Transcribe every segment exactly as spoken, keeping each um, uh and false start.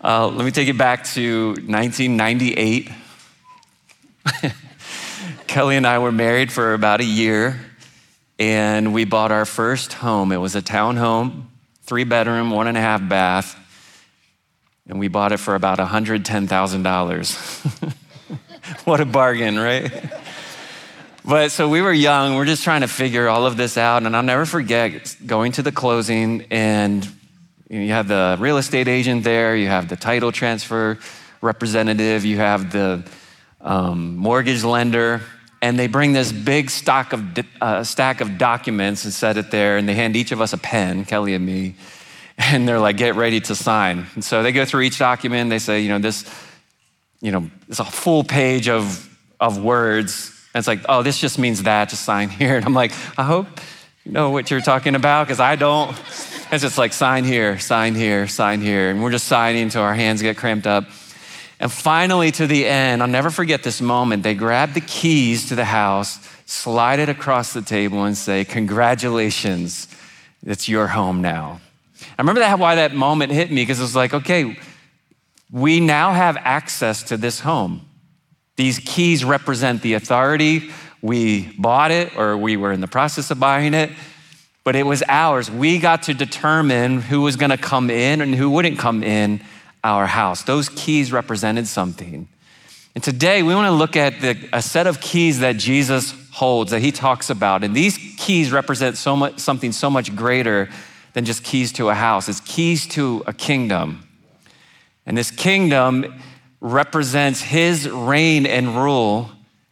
Uh, let me take you back to nineteen ninety-eight. Kelly and I were married for about a year, and we bought our first home. It was a townhome, three bedroom, one and a half bath, and we bought it for about one hundred ten thousand dollars. What a bargain, right? But so we were young, we're just trying to figure all of this out, and I'll never forget going to the closing, and you know, you have the real estate agent there, you have the title transfer representative, you have the um, mortgage lender, and they bring this big stock of uh, stack of documents and set it there, and they hand each of us a pen, Kelly and me, and they're like, get ready to sign. And so they go through each document, they say, you know, this, you know, it's a full page of, of words. And it's like, oh, this just means that, just sign here. And I'm like, I hope you know what you're talking about, because I don't. It's just like, sign here, sign here, sign here. And we're just signing until our hands get cramped up. And finally, to the end, I'll never forget this moment. They grab the keys to the house, slide it across the table and say, congratulations, it's your home now. I remember that why that moment hit me, because it was like, okay, we now have access to this home. These keys represent the authority. We bought it, or we were in the process of buying it, but it was ours. We got to determine who was gonna come in and who wouldn't come in our house. Those keys represented something. And today we wanna look at the, a set of keys that Jesus holds, that he talks about. And these keys represent so much, something so much greater than just keys to a house. It's keys to a kingdom. And this kingdom represents his reign and rule.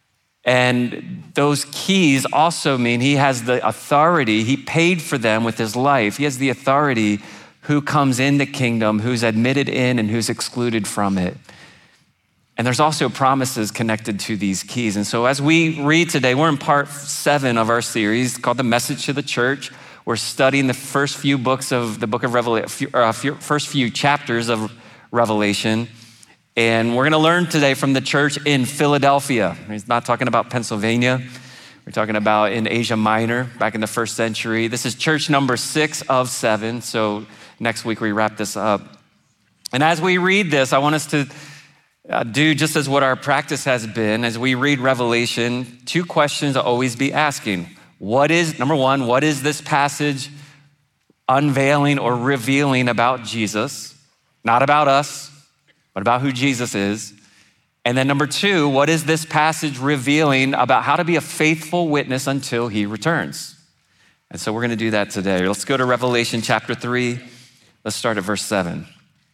And those keys also mean he has the authority. He paid for them with his life. He has the authority who comes in the kingdom, who's admitted in and who's excluded from it. And there's also promises connected to these keys. And so as we read today, we're in part seven of our series called The Message to the Church. We're studying the first few books of the book of Revelation, uh, first few chapters of Revelation. And we're gonna learn today from the church in Philadelphia. He's not talking about Pennsylvania. We're talking about in Asia Minor, back in the first century. This is church number six of seven. So next week we wrap this up. And as we read this, I want us to uh, do just as what our practice has been. As we read Revelation, two questions to always be asking. What is, number one, what is this passage unveiling or revealing about Jesus? Not about us, but about who Jesus is. And then number two, what is this passage revealing about how to be a faithful witness until he returns? And so we're gonna do that today. Let's go to Revelation chapter three. Let's start at verse seven.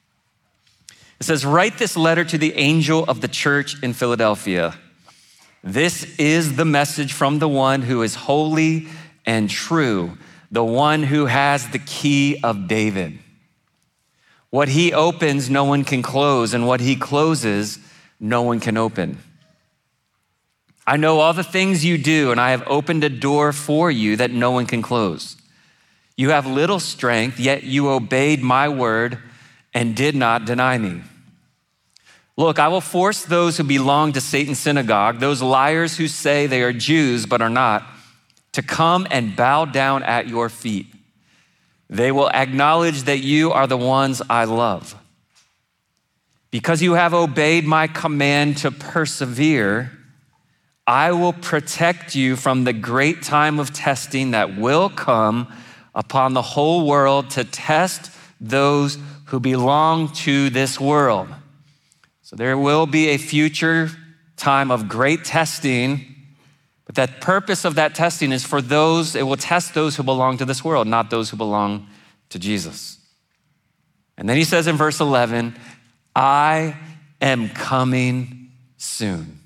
It says, write this letter to the angel of the church in Philadelphia. This is the message from the one who is holy and true, the one who has the key of David. What he opens, no one can close, and what he closes, no one can open. I know all the things you do, and I have opened a door for you that no one can close. You have little strength, yet you obeyed my word and did not deny me. Look, I will force those who belong to Satan's synagogue, those liars who say they are Jews but are not, to come and bow down at your feet. They will acknowledge that you are the ones I love. Because you have obeyed my command to persevere, I will protect you from the great time of testing that will come upon the whole world to test those who belong to this world. So there will be a future time of great testing, but that purpose of that testing is for those, it will test those who belong to this world, not those who belong to Jesus. And then he says in verse eleven, I am coming soon.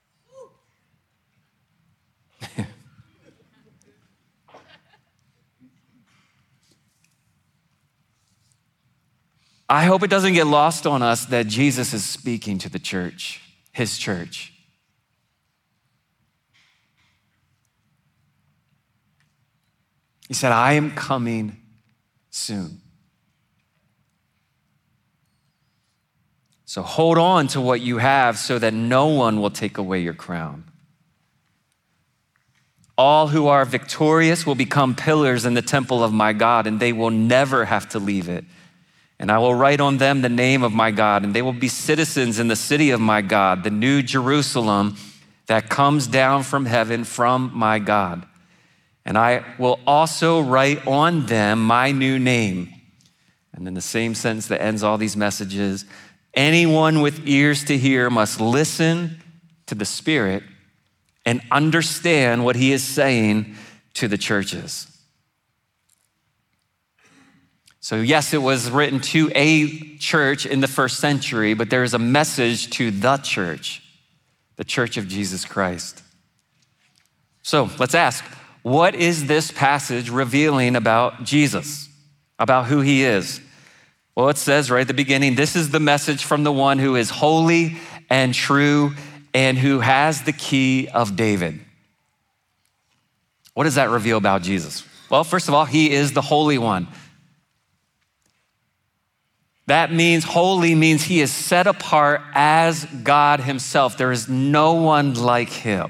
I hope it doesn't get lost on us that Jesus is speaking to the church, his church. He said, I am coming soon. So hold on to what you have so that no one will take away your crown. All who are victorious will become pillars in the temple of my God, and they will never have to leave it. And I will write on them the name of my God, and they will be citizens in the city of my God, the new Jerusalem that comes down from heaven from my God. And I will also write on them my new name. And then the same sentence that ends all these messages, anyone with ears to hear must listen to the Spirit and understand what he is saying to the churches. So yes, it was written to a church in the first century, but there is a message to the church, the church of Jesus Christ. So let's ask, what is this passage revealing about Jesus, about who he is? Well, it says right at the beginning, this is the message from the one who is holy and true and who has the key of David. What does that reveal about Jesus? Well, first of all, he is the Holy One. That means holy means he is set apart as God himself. There is no one like him.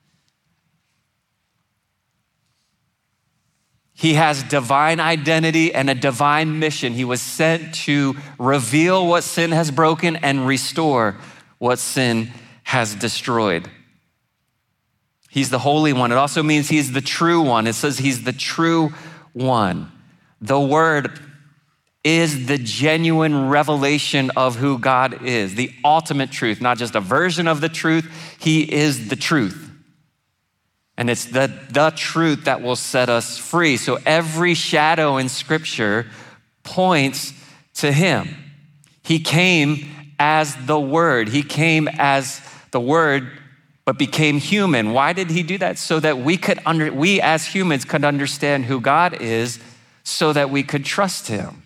He has divine identity and a divine mission. He was sent to reveal what sin has broken and restore what sin has destroyed. He's the Holy One. It also means he's the true one. It says he's the true one. The Word is the genuine revelation of who God is, the ultimate truth, not just a version of the truth. He is the truth. And it's the, the truth that will set us free. So every shadow in Scripture points to him. He came as the Word. He came as the Word, but became human. Why did he do that? So that we could under, we as humans could understand who God is, so that we could trust him.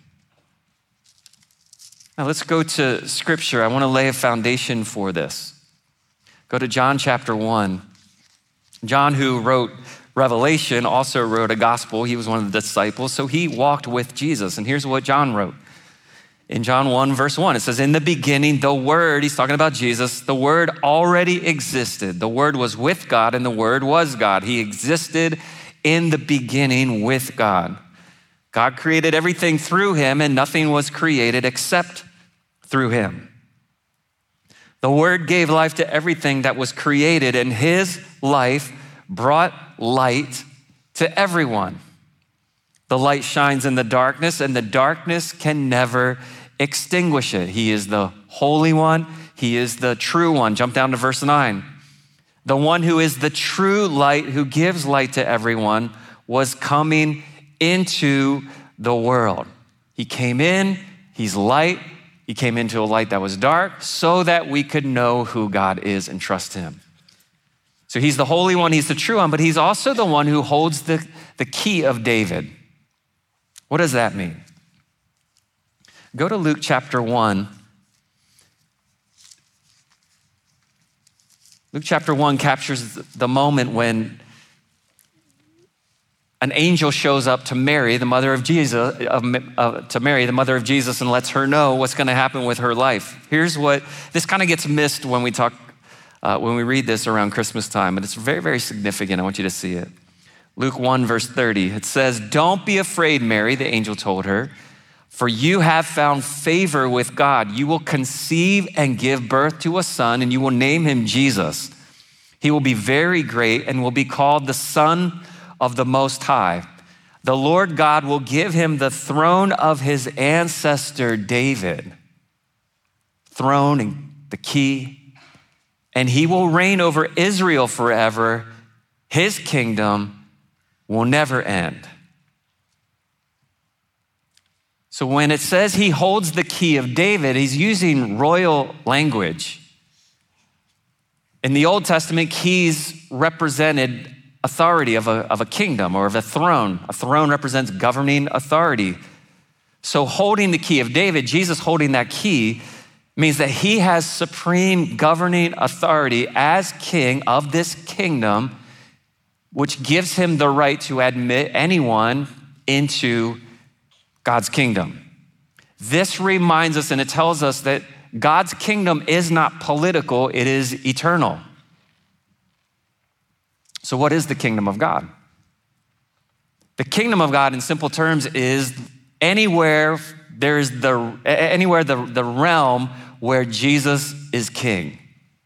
Now let's go to Scripture. I want to lay a foundation for this. Go to John chapter one. John, who wrote Revelation, also wrote a gospel. He was one of the disciples, so he walked with Jesus. And here's what John wrote. In John one, verse one, it says, in the beginning, the Word, he's talking about Jesus, the Word already existed. The Word was with God, and the Word was God. He existed in the beginning with God. God created everything through him, and nothing was created except through him. The Word gave life to everything that was created, and his life brought light to everyone. The light shines in the darkness, and the darkness can never extinguish it. He is the Holy One. He is the true one. Jump down to verse nine. The one who is the true light, who gives light to everyone, was coming into the world. He came in, he's light. He came into a light that was dark so that we could know who God is and trust him. So he's the Holy One, he's the true one, but he's also the one who holds the, the key of David. What does that mean? Go to Luke chapter one. Luke chapter one captures the moment when an angel shows up to Mary, the mother of Jesus, uh, to Mary, the mother of Jesus, and lets her know what's going to happen with her life. Here's what, this kind of gets missed when we talk, uh, when we read this around Christmas time, but it's very, very significant. I want you to see it. Luke one, verse thirty, it says, don't be afraid, Mary, the angel told her, for you have found favor with God. You will conceive and give birth to a son, and you will name him Jesus. He will be very great and will be called the Son of the Most High. The Lord God will give him the throne of his ancestor David. Throne and the key. And he will reign over Israel forever. His kingdom will never end. So when it says he holds the key of David, he's using royal language. In the Old Testament, keys represented authority of a, of a kingdom or of a throne. A throne represents governing authority. So holding the key of David, Jesus holding that key, means that he has supreme governing authority as king of this kingdom, which gives him the right to admit anyone into God's kingdom. This reminds us and it tells us that God's kingdom is not political, it is eternal. So what is the kingdom of God? The kingdom of God, in simple terms, is anywhere There's the anywhere the, the realm where Jesus is king.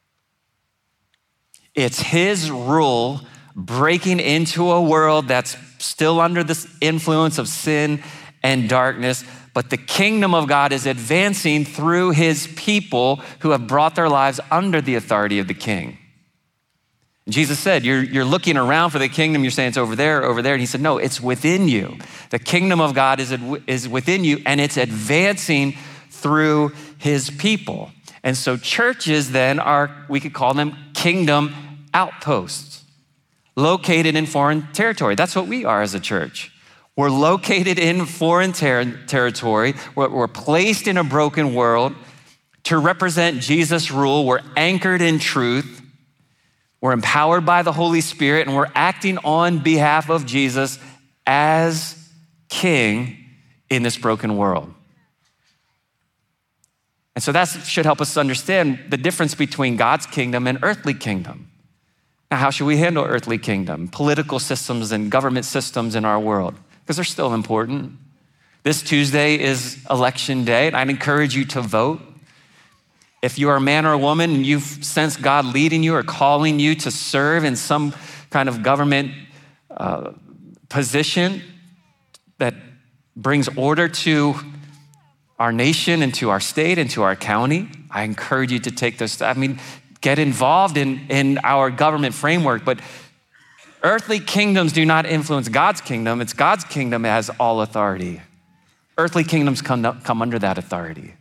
It's his rule breaking into a world that's still under the influence of sin and darkness, but the kingdom of God is advancing through his people who have brought their lives under the authority of the king. And Jesus said, you're, you're looking around for the kingdom, you're saying it's over there, over there. And he said, no, it's within you. The kingdom of God is, is within you, and it's advancing through his people. And so churches then are, we could call them kingdom outposts, located in foreign territory. That's what we are as a church. We're located in foreign ter- territory. We're, we're placed in a broken world to represent Jesus' rule. We're anchored in truth. We're empowered by the Holy Spirit, and we're acting on behalf of Jesus as king in this broken world. And so that should help us understand the difference between God's kingdom and earthly kingdom. Now, how should we handle earthly kingdom, political systems and government systems in our world? Because they're still important. This Tuesday is election day, and I'd encourage you to vote. If you are a man or a woman and you've sensed God leading you or calling you to serve in some kind of government uh, position that brings order to our nation and to our state and to our county, I encourage you to take those steps. I mean, get involved in, in our government framework, but earthly kingdoms do not influence God's kingdom. It's God's kingdom that has all authority. Earthly kingdoms come, come under that authority.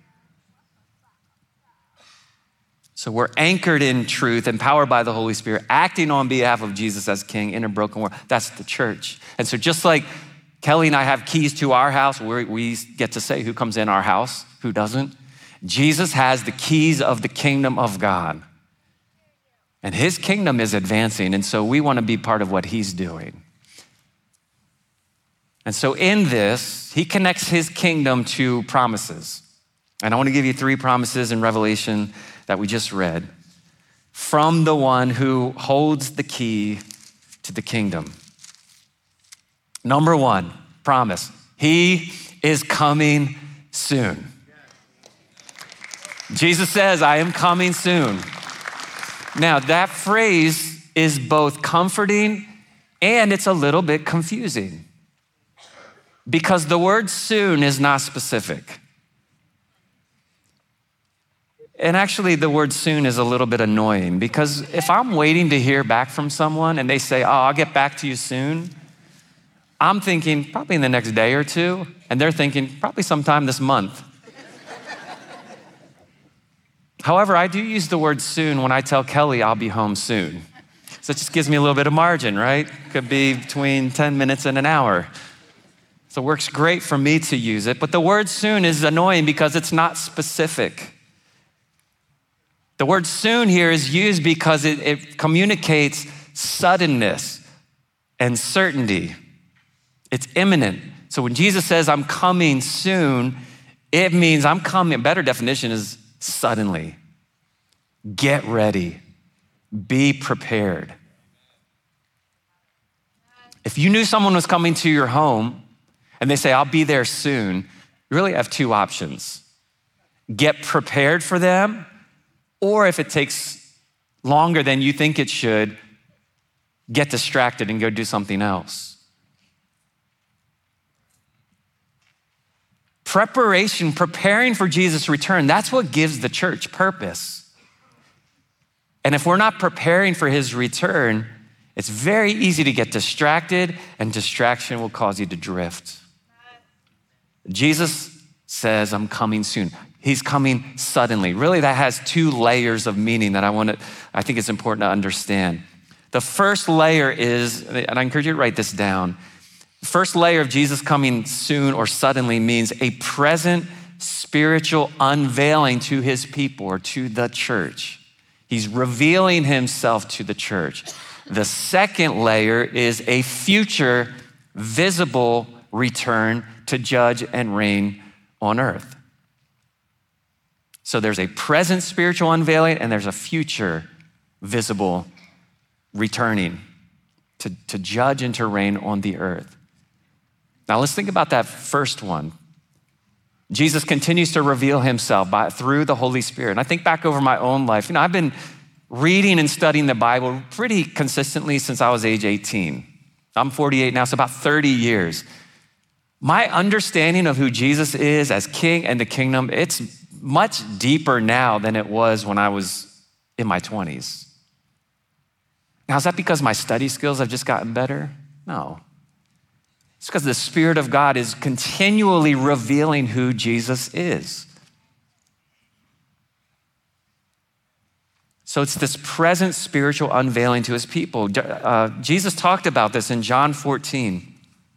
So we're anchored in truth, empowered by the Holy Spirit, acting on behalf of Jesus as king in a broken world. That's the church. And so just like Kelly and I have keys to our house, we we get to say who comes in our house, who doesn't. Jesus has the keys of the kingdom of God. And his kingdom is advancing, and so we want to be part of what he's doing. And so in this, he connects his kingdom to promises. And I want to give you three promises in Revelation that we just read from the one who holds the key to the kingdom. Number one, promise. He is coming soon. Jesus says, I am coming soon. Now, that phrase is both comforting and it's a little bit confusing because the word soon is not specific. And actually, the word soon is a little bit annoying because if I'm waiting to hear back from someone and they say, oh, I'll get back to you soon, I'm thinking probably in the next day or two, and they're thinking probably sometime this month. However, I do use the word soon when I tell Kelly I'll be home soon. So it just gives me a little bit of margin, right? Could be between ten minutes and an hour. So it works great for me to use it. But the word soon is annoying because it's not specific. The word soon here is used because it, it communicates suddenness and certainty. It's imminent. So when Jesus says, I'm coming soon, it means I'm coming. A better definition is suddenly. Get ready. Be prepared. If you knew someone was coming to your home and they say, I'll be there soon, you really have two options. Get prepared for them, or if it takes longer than you think it should, get distracted and go do something else. Preparation, preparing for Jesus' return, that's what gives the church purpose. And if we're not preparing for his return, it's very easy to get distracted, and distraction will cause you to drift. Jesus says, I'm coming soon. He's coming suddenly. Really, that has two layers of meaning that I want to, I think it's important to understand. The first layer is, and I encourage you to write this down, the first layer of Jesus coming soon or suddenly means a present spiritual unveiling to his people or to the church. He's revealing himself to the church. The second layer is a future visible return to judge and reign on earth. So there's a present spiritual unveiling and there's a future visible returning to, to judge and to reign on the earth. Now let's think about that first one. Jesus continues to reveal himself by, through the Holy Spirit. And I think back over my own life. You know, I've been reading and studying the Bible pretty consistently since I was age eighteen. I'm forty-eight now, so about thirty years. My understanding of who Jesus is as king and the kingdom, it's much deeper now than it was when I was in my twenties. Now, is that because my study skills have just gotten better? No. It's because the Spirit of God is continually revealing who Jesus is. So it's this present spiritual unveiling to his people. Uh, Jesus talked about this in John fourteen.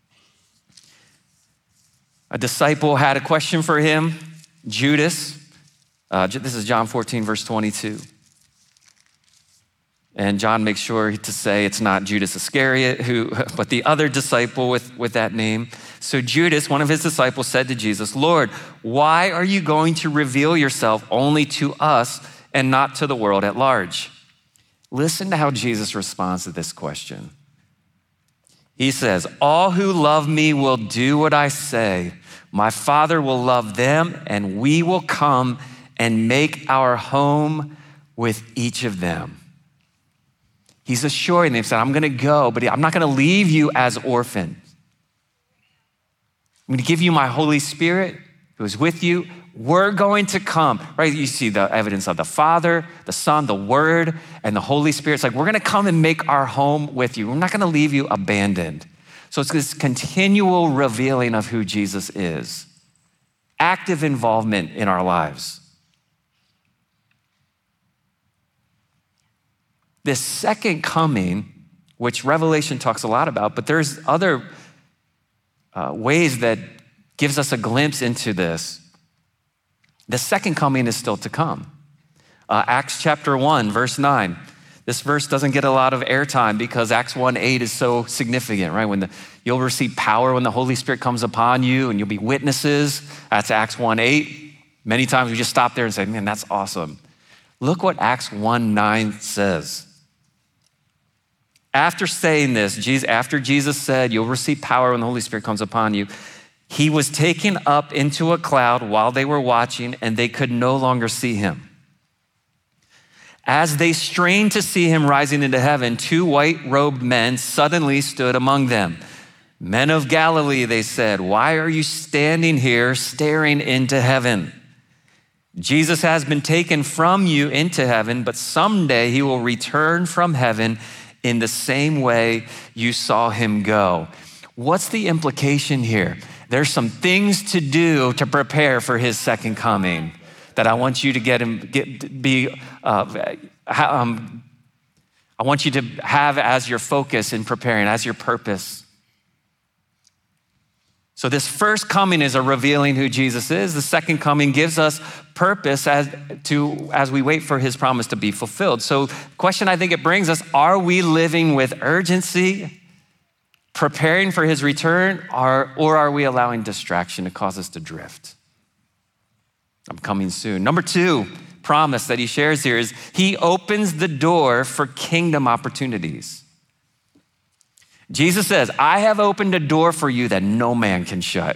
A disciple had a question for him, Judas. Uh, this is John fourteen, verse twenty-two. And John makes sure to say it's not Judas Iscariot, who, but the other disciple with, with that name. So Judas, one of his disciples, said to Jesus, "Lord, why are you going to reveal yourself only to us and not to the world at large?" Listen to how Jesus responds to this question. He says, "All who love me will do what I say. My Father will love them, and we will come and make our home with each of them." He's assuring them, saying, "I'm gonna go, but I'm not gonna leave you as orphans. I'm gonna give you my Holy Spirit who is with you. We're going to come," right? You see the evidence of the Father, the Son, the Word, and the Holy Spirit. It's like, we're gonna come and make our home with you. We're not gonna leave you abandoned. So it's this continual revealing of who Jesus is. Active involvement in our lives. This second coming, which Revelation talks a lot about, but there's other uh, ways that gives us a glimpse into this. The second coming is still to come. Uh, Acts chapter one, verse nine. This verse doesn't get a lot of airtime because Acts one eight is so significant, right? When the, you'll receive power when the Holy Spirit comes upon you and you'll be witnesses. That's Acts one eight. Many times we just stop there and say, man, that's awesome. Look what Acts one nine says. After saying this, Jesus, after Jesus said, "You'll receive power when the Holy Spirit comes upon you," he was taken up into a cloud while they were watching, and they could no longer see him. As they strained to see him rising into heaven, two white-robed men suddenly stood among them. "Men of Galilee," they said, "why are you standing here staring into heaven? Jesus has been taken from you into heaven, but someday he will return from heaven in the same way you saw him go." What's the implication here? There's some things to do to prepare for his second coming that I want you to get him, get, be, uh, um, I want you to have as your focus in preparing, as your purpose. So this first coming is a revealing who Jesus is. The second coming gives us purpose as to as we wait for his promise to be fulfilled. So the question I think it brings us, are we living with urgency, preparing for his return, or, or are we allowing distraction to cause us to drift? I'm coming soon. Number two promise that he shares here is he opens the door for kingdom opportunities. Jesus says, "I have opened a door for you that no man can shut."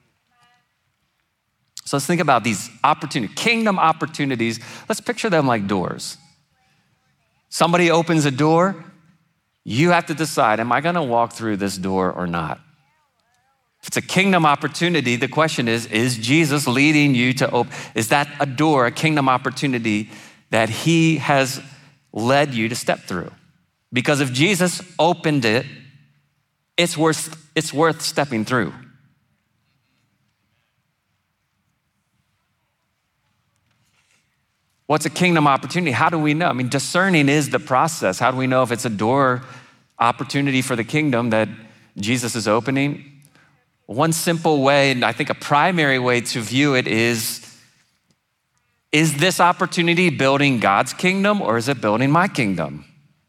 So let's think about these opportunities, kingdom opportunities. Let's picture them like doors. Somebody opens a door, you have to decide, am I gonna walk through this door or not? If it's a kingdom opportunity, the question is, is Jesus leading you to open? Is that a door, a kingdom opportunity that he has led you to step through? Because if Jesus opened it, it's worth, it's worth stepping through. What's a kingdom opportunity? How do we know? I mean, discerning is the process. How do we know if it's a door opportunity for the kingdom that Jesus is opening? One simple way, and I think a primary way to view it is, is this opportunity building God's kingdom or is it building my kingdom?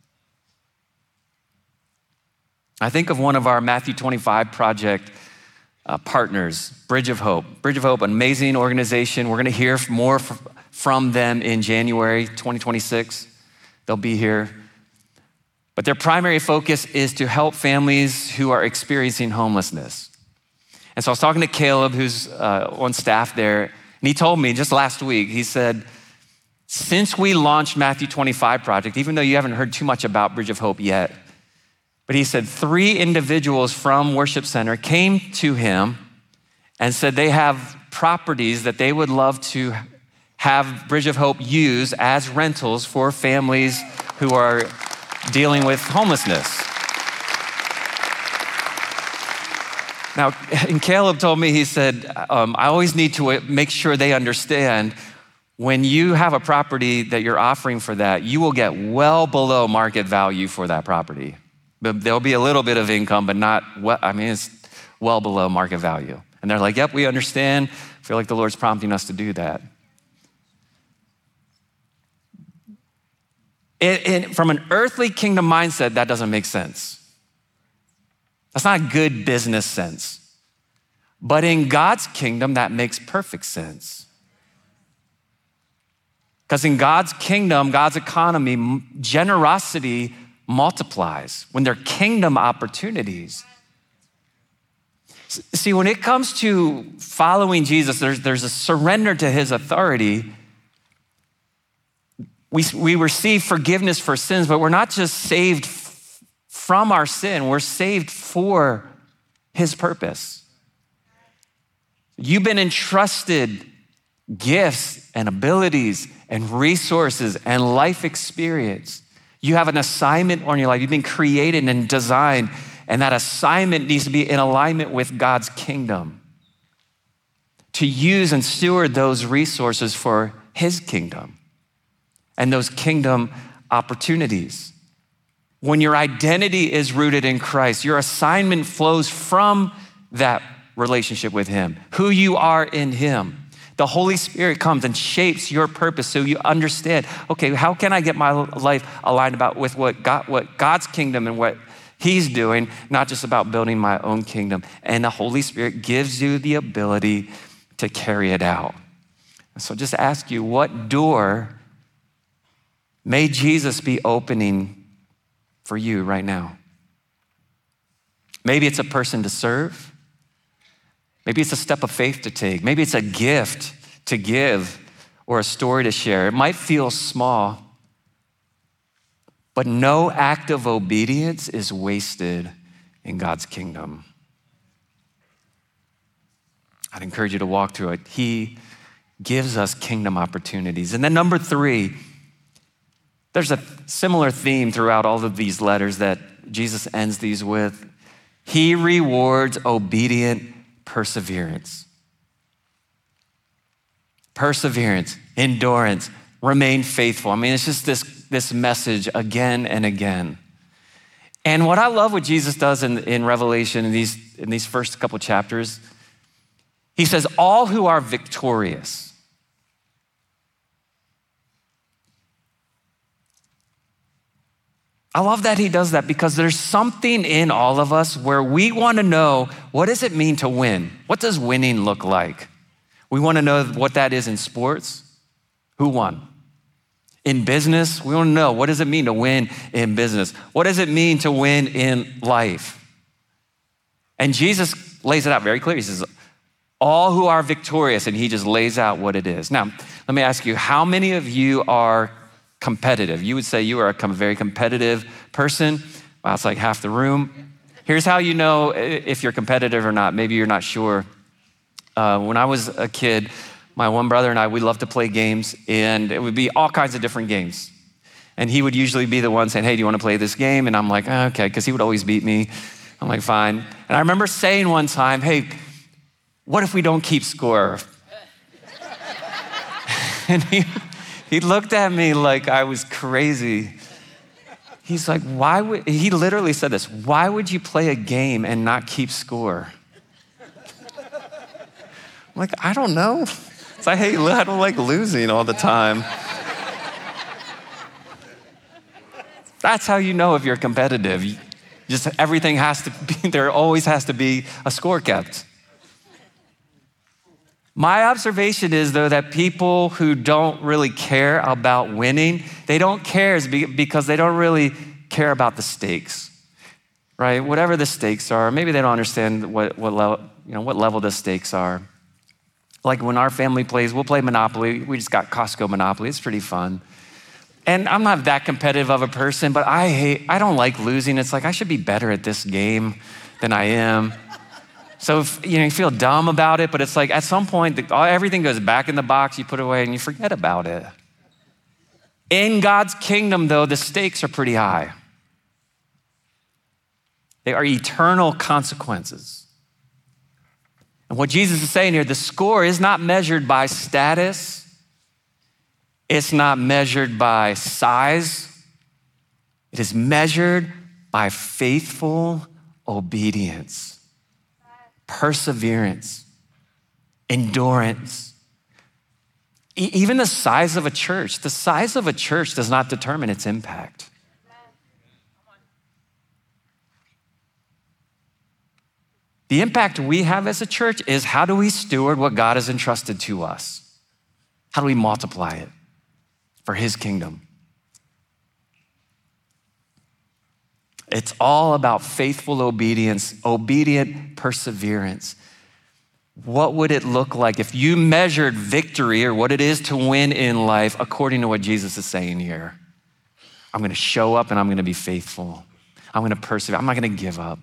I think of one of our Matthew twenty-five project uh, partners, Bridge of Hope. Bridge of Hope, an amazing organization. We're gonna hear more from them in January twenty twenty-six. They'll be here. But their primary focus is to help families who are experiencing homelessness. And so I was talking to Caleb, who's uh, on staff there, and he told me just last week, he said, since we launched Matthew twenty-five Project, even though you haven't heard too much about Bridge of Hope yet, but he said three individuals from Worship Center came to him and said they have properties that they would love to have Bridge of Hope use as rentals for families who are dealing with homelessness. Now, and Caleb told me, he said, um, I always need to make sure they understand when you have a property that you're offering for that, you will get well below market value for that property. But there'll be a little bit of income, but not, well, I mean, it's well below market value. And they're like, yep, we understand. I feel like the Lord's prompting us to do that. It, it, from an earthly kingdom mindset, that doesn't make sense. That's not good business sense. But in God's kingdom, that makes perfect sense. Because in God's kingdom, God's economy, generosity multiplies when there are kingdom opportunities. See, when it comes to following Jesus, there's, there's a surrender to his authority. We, we receive forgiveness for sins, but we're not just saved f- from our sin, we're saved for his purpose. You've been entrusted gifts and abilities and resources and life experience. You have an assignment on your life. You've been created and designed, and that assignment needs to be in alignment with God's kingdom to use and steward those resources for his kingdom and those kingdom opportunities. When your identity is rooted in Christ, your assignment flows from that relationship with him, who you are in him. The Holy Spirit comes and shapes your purpose so you understand, okay, how can I get my life aligned about with what God, what God's kingdom and what he's doing, not just about building my own kingdom. And the Holy Spirit gives you the ability to carry it out. So just ask you, what door may Jesus be opening for you right now? Maybe it's a person to serve. Maybe it's a step of faith to take. Maybe it's a gift to give or a story to share. It might feel small, but no act of obedience is wasted in God's kingdom. I'd encourage you to walk through it. He gives us kingdom opportunities. And then number three, there's a similar theme throughout all of these letters that Jesus ends these with. He rewards obedient perseverance. Perseverance, endurance, remain faithful. I mean, it's just this, this message again and again. And what I love what Jesus does in, in Revelation, in these, in these first couple chapters, he says, all who are victorious. I love that he does that because there's something in all of us where we want to know, what does it mean to win? What does winning look like? We want to know what that is in sports. Who won? In business, we want to know, what does it mean to win in business? What does it mean to win in life? And Jesus lays it out very clearly. He says, all who are victorious, and he just lays out what it is. Now, let me ask you, how many of you are competitive? You would say you are a very competitive person. Wow, it's like half the room. Here's how you know if you're competitive or not. Maybe you're not sure. Uh, when I was a kid, my one brother and I, we loved to play games, and it would be all kinds of different games. And he would usually be the one saying, hey, do you want to play this game? And I'm like, oh, okay, because he would always beat me. I'm like, fine. And I remember saying one time, hey, what if we don't keep score? And he, he looked at me like I was crazy. He's like, why would, he literally said this, why would you play a game and not keep score? I'm like, I don't know. It's like, hey, I don't like losing all the time. That's how you know if you're competitive. Just everything has to be, there always has to be a score kept. My observation is, though, that people who don't really care about winning, they don't care because they don't really care about the stakes, right? Whatever the stakes are, maybe they don't understand what, what, level, you know, what level the stakes are. Like when our family plays, we'll play Monopoly. We just got Costco Monopoly. It's pretty fun. And I'm not that competitive of a person, but I hate, I don't like losing. It's like I should be better at this game than I am. So if, you know, you feel dumb about it, but it's like at some point, the, everything goes back in the box, you put it away and you forget about it. In God's kingdom, though, the stakes are pretty high. They are eternal consequences. And what Jesus is saying here, the score is not measured by status. It's not measured by size. It is measured by faithful obedience, perseverance, endurance. E- even the size of a church, the size of a church does not determine its impact. The impact we have as a church is how do we steward what God has entrusted to us? How do we multiply it for his kingdom? It's all about faithful obedience, obedient perseverance. What would it look like if you measured victory or what it is to win in life according to what Jesus is saying here? I'm gonna show up and I'm gonna be faithful. I'm gonna persevere. I'm not gonna give up.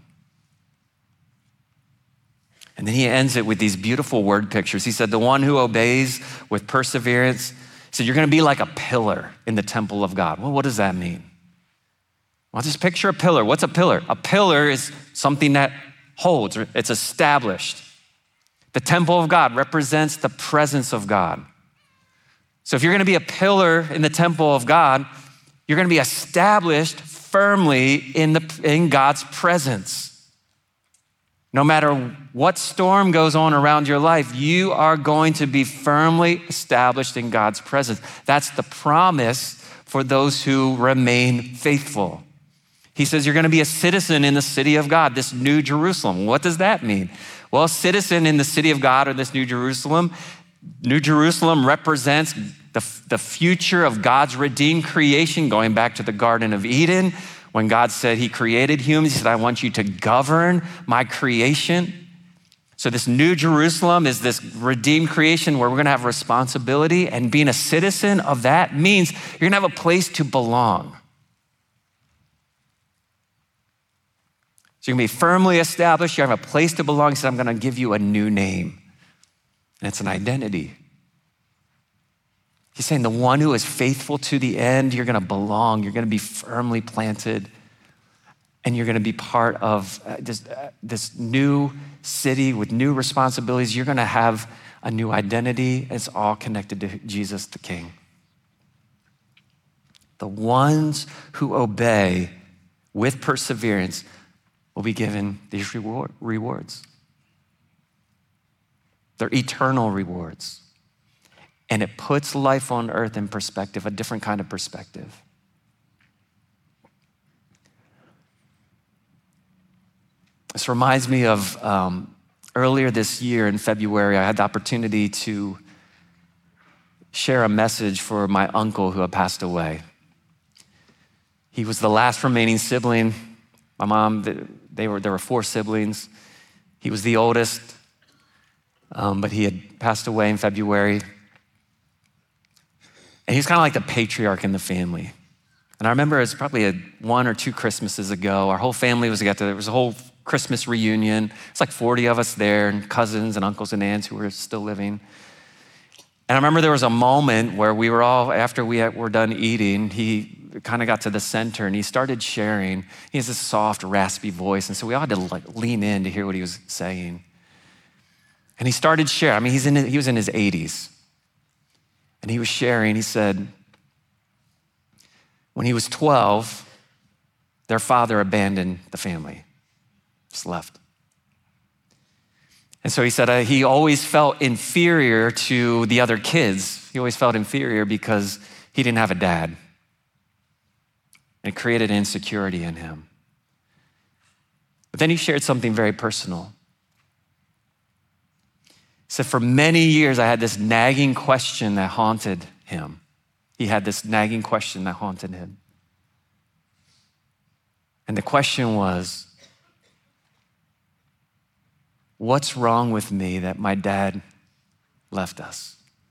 And then he ends it with these beautiful word pictures. He said, the one who obeys with perseverance, he said, you're gonna be like a pillar in the temple of God. Well, what does that mean? Well, just picture a pillar. What's a pillar? A pillar is something that holds, or it's established. The temple of God represents the presence of God. So if you're gonna be a pillar in the temple of God, you're gonna be established firmly in, the, in God's presence. No matter what storm goes on around your life, you are going to be firmly established in God's presence. That's the promise for those who remain faithful. He says you're gonna be a citizen in the city of God, this new Jerusalem. What does that mean? Well, a citizen in the city of God or this new Jerusalem, New Jerusalem represents the, the future of God's redeemed creation, going back to the Garden of Eden. When God said he created humans, he said, I want you to govern my creation. So this new Jerusalem is this redeemed creation where we're gonna have responsibility, and being a citizen of that means you're gonna have a place to belong. So you're gonna be firmly established, you have a place to belong. He said, I'm gonna give you a new name, and it's an identity. He's saying the one who is faithful to the end, you're gonna belong, you're gonna be firmly planted, and you're gonna be part of this, this new city with new responsibilities. You're gonna have a new identity. It's all connected to Jesus the King. The ones who obey with perseverance will be given these reward, rewards. They're eternal rewards. And it puts life on earth in perspective, a different kind of perspective. This reminds me of um, earlier this year in February, I had the opportunity to share a message for my uncle who had passed away. He was the last remaining sibling. My mom, they were, there were four siblings. He was the oldest, um, but he had passed away in February. And he was kind of like the patriarch in the family. And I remember it was probably a one or two Christmases ago, our whole family was together. There was a whole Christmas reunion. It's like forty of us there, and cousins and uncles and aunts who were still living. And I remember there was a moment where we were all, after we were done eating, he kind of got to the center and he started sharing. He has this soft, raspy voice. And so we all had to like lean in to hear what he was saying. And he started sharing. I mean, he's in, he was in his eighties. And he was sharing, he said, when he was twelve, their father abandoned the family, just left. And so he said uh, he always felt inferior to the other kids. He always felt inferior because he didn't have a dad. And it created insecurity in him. But then he shared something very personal. He said, for many years, I had this nagging question that haunted him. He had this nagging question that haunted him. And the question was, What's wrong with me that my dad left us?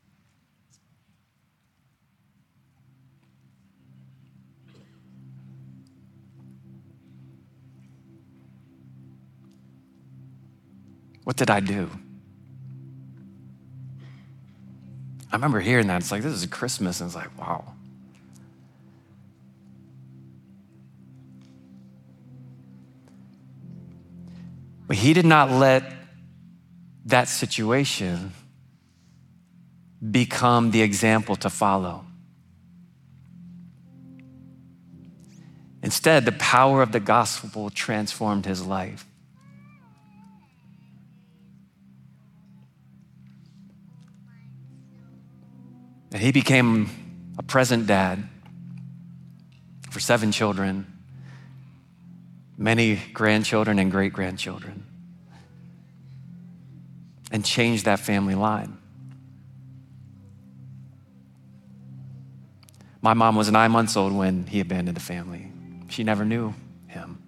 What did I do? I remember hearing that. It's like, this is Christmas. And it's like, wow. But he did not let that situation become the example to follow. Instead, the power of the gospel transformed his life. And he became a present dad for seven children, many grandchildren and great-grandchildren, and changed that family line. My mom was nine months old when he abandoned the family. She never knew him.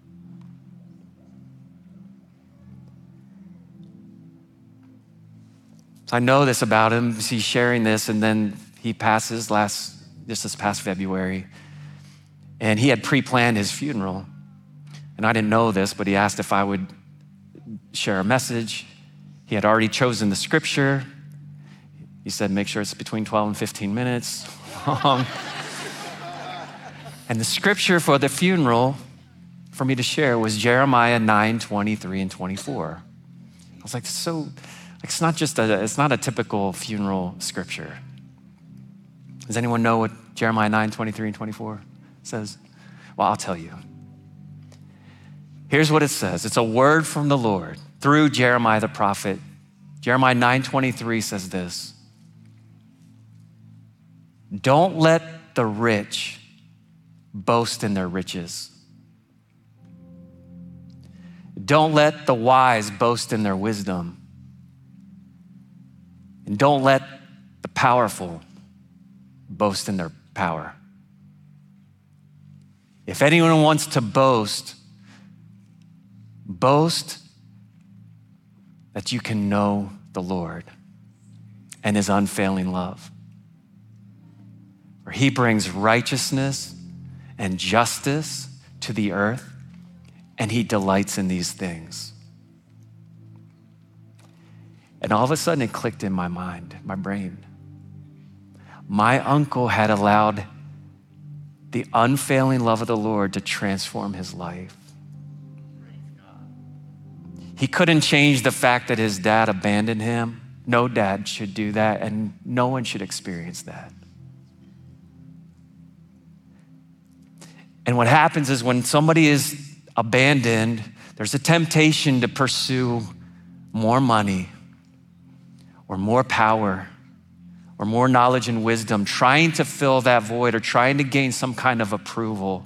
So I know this about him. He's sharing this, and then he passes last, just this past February, and he had pre-planned his funeral. And I didn't know this, but he asked if I would share a message. He had already chosen the scripture. He said, make sure it's between twelve and fifteen minutes long. And the scripture for the funeral for me to share was Jeremiah nine, twenty-three and twenty-four. I was like, so, like, it's not just a, it's not a typical funeral scripture. Does anyone know what Jeremiah nine, twenty-three and twenty-four says? Well, I'll tell you. Here's what it says. It's a word from the Lord through Jeremiah the prophet. Jeremiah nine, twenty-three says this: don't let the rich boast in their riches. Don't let the wise boast in their wisdom. And don't let the powerful boast in their power. If anyone wants to boast, boast that you can know the Lord and his unfailing love. For he brings righteousness and justice to the earth, and he delights in these things. And all of a sudden it clicked in my mind, my brain. My uncle had allowed the unfailing love of the Lord to transform his life. He couldn't change the fact that his dad abandoned him. No dad should do that, and no one should experience that. And what happens is when somebody is abandoned, there's a temptation to pursue more money or more power or more knowledge and wisdom, trying to fill that void or trying to gain some kind of approval.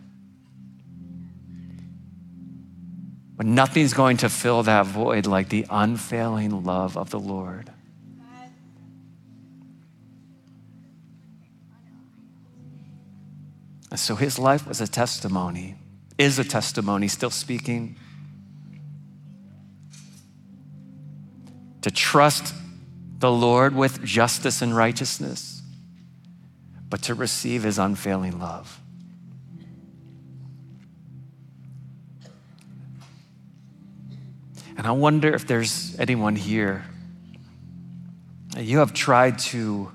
But nothing's going to fill that void like the unfailing love of the Lord. And so his life was a testimony, is a testimony, still speaking, to trust the Lord with justice and righteousness, but to receive his unfailing love. And I wonder if there's anyone here, you have tried to,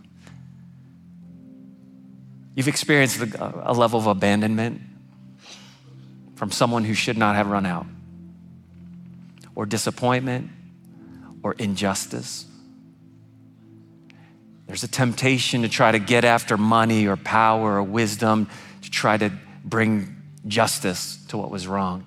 you've experienced a level of abandonment from someone who should not have run out, or disappointment, or injustice. There's a temptation to try to get after money or power or wisdom to try to bring justice to what was wronged.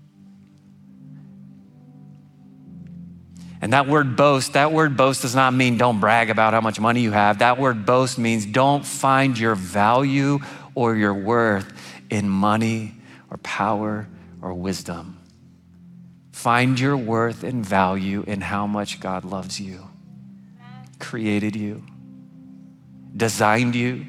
And that word boast, that word boast does not mean don't brag about how much money you have. That word boast means don't find your value or your worth in money or power or wisdom. Find your worth and value in how much God loves you, created you, designed you,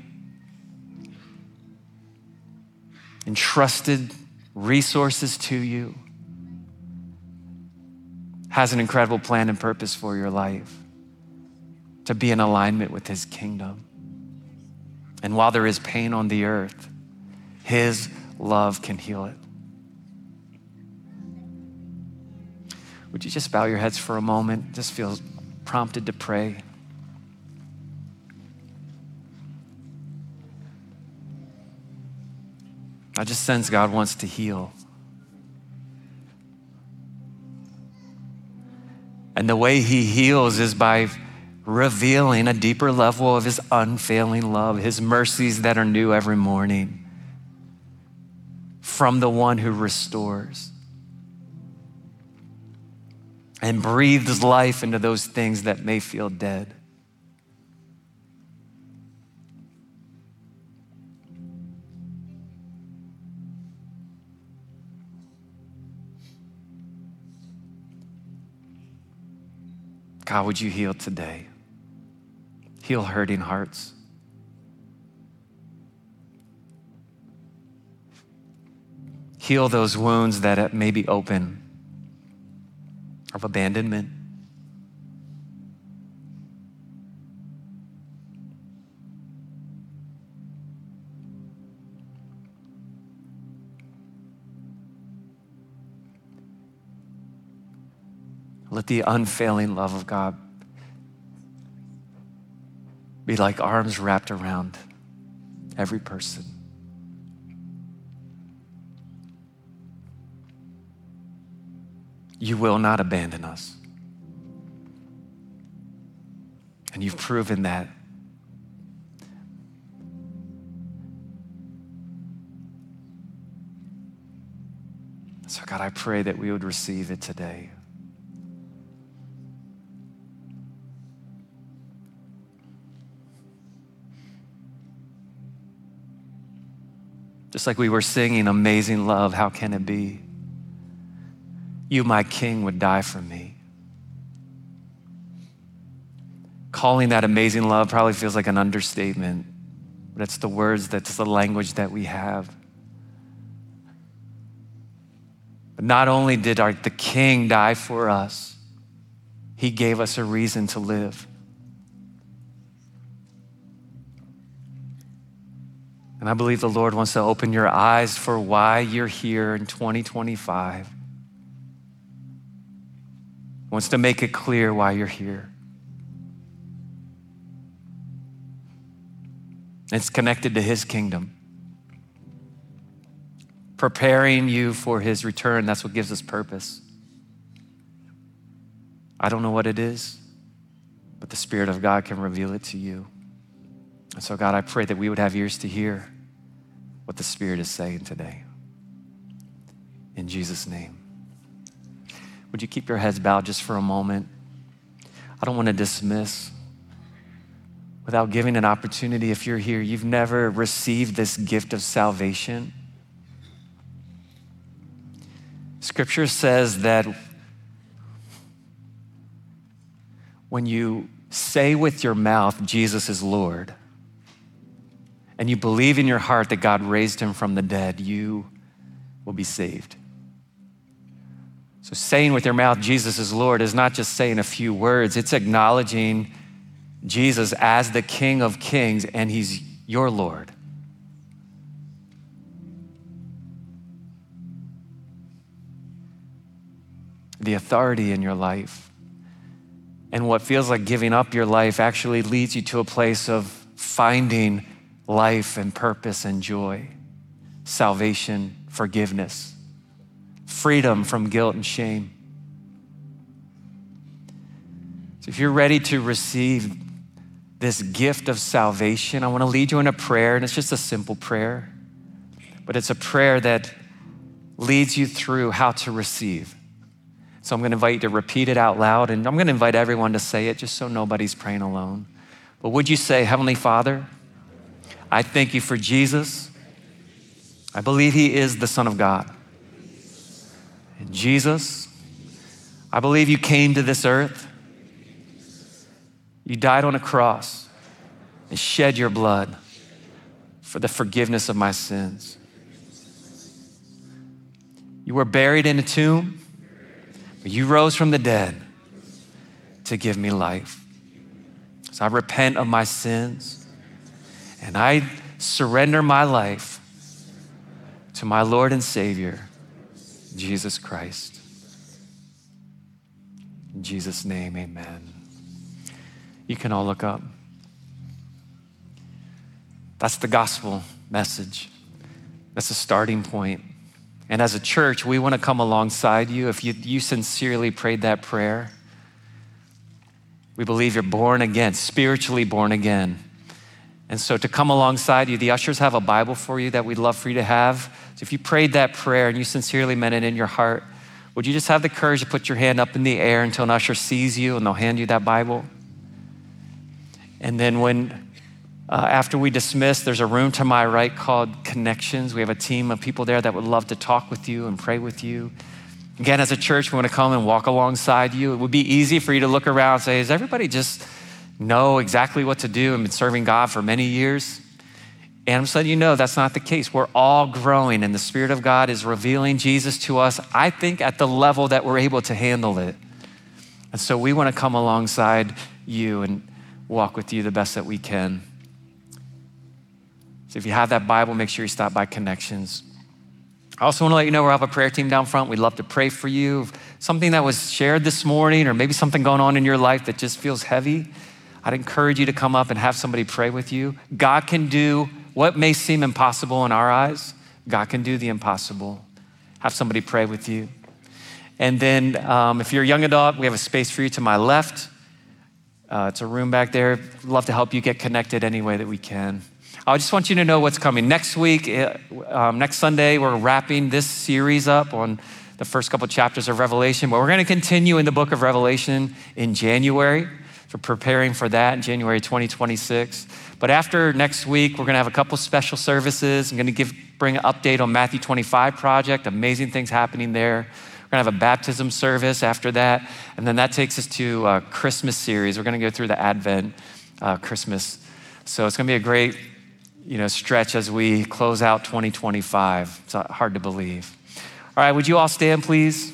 entrusted resources to you, has an incredible plan and purpose for your life, to be in alignment with his kingdom. And while there is pain on the earth, his love can heal it. Would you just bow your heads for a moment? Just feel prompted to pray. I just sense God wants to heal. And the way he heals is by revealing a deeper level of his unfailing love, his mercies that are new every morning from the one who restores and breathes life into those things that may feel dead. God, would you heal today? Heal hurting hearts. Heal those wounds that may be open of abandonment. Let the unfailing love of God be like arms wrapped around every person. You will not abandon us. And you've proven that. So God, I pray that we would receive it today. Just like we were singing Amazing Love, how can it be? You, my King, would die for me. Calling that amazing love probably feels like an understatement, but it's the words, that's the language that we have. But not only did our, the King die for us, he gave us a reason to live. And I believe the Lord wants to open your eyes for why you're here in twenty twenty-five. Wants to make it clear why you're here. It's connected to his kingdom. Preparing you for his return, that's what gives us purpose. I don't know what it is, but the Spirit of God can reveal it to you. And so God, I pray that we would have ears to hear what the Spirit is saying today. In Jesus' name. Would you keep your heads bowed just for a moment? I don't want to dismiss without giving an opportunity. If you're here, you've never received this gift of salvation. Scripture says that when you say with your mouth, Jesus is Lord, and you believe in your heart that God raised him from the dead, you will be saved. So saying with your mouth, Jesus is Lord, is not just saying a few words. It's acknowledging Jesus as the King of Kings, and he's your Lord. The authority in your life. And what feels like giving up your life actually leads you to a place of finding life and purpose and joy, salvation, forgiveness, freedom from guilt and shame. So if you're ready to receive this gift of salvation, I want to lead you in a prayer, and it's just a simple prayer, but it's a prayer that leads you through how to receive. So I'm going to invite you to repeat it out loud, and I'm going to invite everyone to say it just so nobody's praying alone. But would you say, Heavenly Father, I thank you for Jesus. I believe he is the Son of God. And Jesus, I believe you came to this earth. You died on a cross and shed your blood for the forgiveness of my sins. You were buried in a tomb, You rose from the dead to give me life. So I repent of my sins and I surrender my life to my Lord and Savior, Jesus Christ. In Jesus' name, amen. You can all look up. That's the gospel message. That's a starting point. And as a church, we want to come alongside you. If you, you sincerely prayed that prayer, we believe you're born again, spiritually born again. And so to come alongside you, the ushers have a Bible for you that we'd love for you to have. So if you prayed that prayer and you sincerely meant it in your heart, would you just have the courage to put your hand up in the air until an usher sees you and they'll hand you that Bible? And then when, uh, after we dismiss, there's a room to my right called Connections. We have a team of people there that would love to talk with you and pray with you. Again, as a church, we want to come and walk alongside you. It would be easy for you to look around and say, does everybody just know exactly what to do and been serving God for many years? And I'm just letting you know that's not the case. We're all growing and the Spirit of God is revealing Jesus to us, I think at the level that we're able to handle it. And so we want to come alongside you and walk with you the best that we can. So if you have that Bible, make sure you stop by Connections. I also want to let you know we have a prayer team down front. We'd love to pray for you. Something that was shared this morning or maybe something going on in your life that just feels heavy, I'd encourage you to come up and have somebody pray with you. God can do what may seem impossible in our eyes. God can do the impossible. Have somebody pray with you. And then um, if you're a young adult, we have a space for you to my left. Uh, it's a room back there. We'd love to help you get connected any way that we can. I just want you to know what's coming. Next week, um, next Sunday, we're wrapping this series up on the first couple chapters of Revelation, but we're gonna continue in the book of Revelation in January. So preparing for that in January twenty twenty-six. But after next week, we're gonna have a couple special services. I'm gonna give bring an update on Matthew twenty-five project, amazing things happening there. We're gonna have a baptism service after that. And then that takes us to a Christmas series. We're gonna go through the Advent uh, Christmas. So it's gonna be a great you know, stretch as we close out twenty twenty-five. It's hard to believe. All right, would you all stand, please?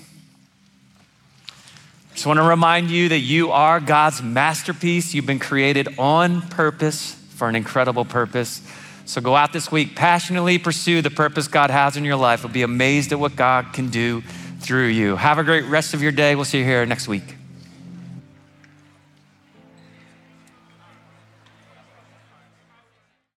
Just want to remind you that you are God's masterpiece. You've been created on purpose for an incredible purpose. So go out this week, passionately pursue the purpose God has in your life. You'll be amazed at what God can do through you. Have a great rest of your day. We'll see you here next week.